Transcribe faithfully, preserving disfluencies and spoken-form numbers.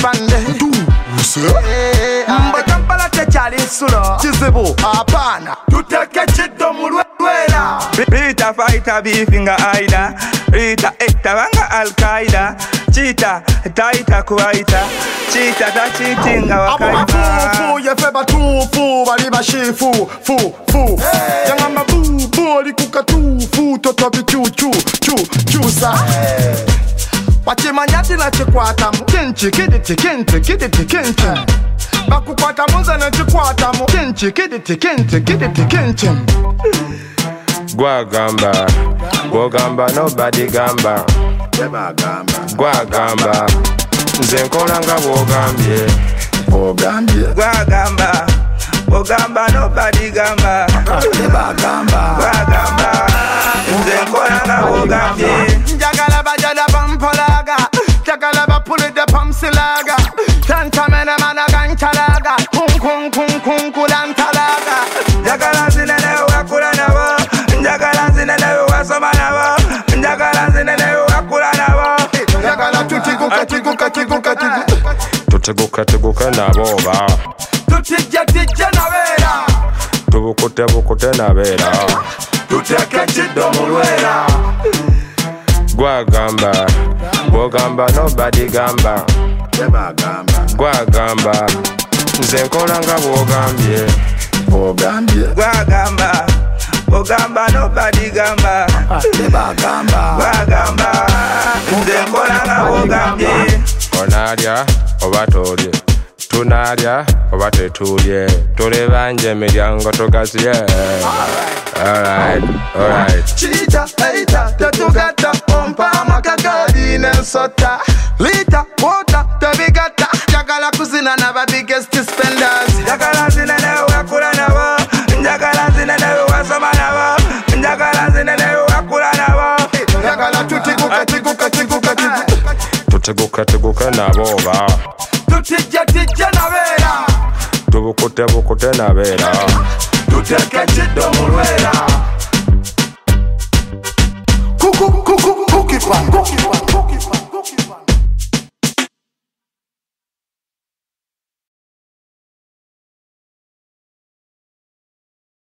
kipande mba Kampala tekyali nsulo kizibu apana tuteke kiddo mu lwera Rita fighter beefinga aida Rita ekta banga al-Qaida Cheetah taita kuwaita Cheetah ta cheatinga wakaita Fufu yefe batufu bali bashifu fu fu Yanga mabubu likuka tufu toto bichuchu chu chusa Wachimanyati na chikwata mu Kinchi kiditi kinti kiditi kinchi Bakukwata muza na chikwata mu Kinchi kiditi kinti kiditi kinchi Gwa gamba, go gamba, nobody gamba. Gwa gamba, nze nkola nga bw'ogambye. Ogambye. Gwa gamba, go gamba, nobody gamba. Gwa gamba. Gwa gamba, nze nkola nga bw'ogambye. Njagala bajala pampolaga, njagala bapulide pamsilaga. Tantamene managa nchalaga, kun kun kun kun kulantalaga. Njagala zinene wakula nabo. Njagala zinene wasoma nabo. Njagala zinene wakula nabo. Njagala tutiguka tiguka tiguka tiguka Tutiguka tiguka nabo ba. Tutijja tijja nabera. Tubukute bukute nabera. Tuteke kiddo mu lwera. Gwa gamba, go gamba, nobody gamba. Gwa gamba, nze nkola nga bw'ogambye. Ogambye. Gwa gamba, go gamba, nobody gamba. Gwa gamba, nze nkola nga bw'ogambye. Onalya oba tolye, tunalya oba tetulye, tulebanja emiryango tugaziye. Alright, alright. Cheetah, hater, tetugata, ompa amakakali n'ensota. Lita, water, tebigata, njagala kuzina n'aba biggest spenders. Njagala zinene wakula nabo. Njagala zinene wasoma nabo. Njagala zinene wakula nabo. Njagala tutiguka tiguka tiguka tiguka Tutiguka tiguka nabo ba. Tutijja tijja nabera. Tubukute bukute nabera. Tuteke kiddo mu lwera. Kuku kuku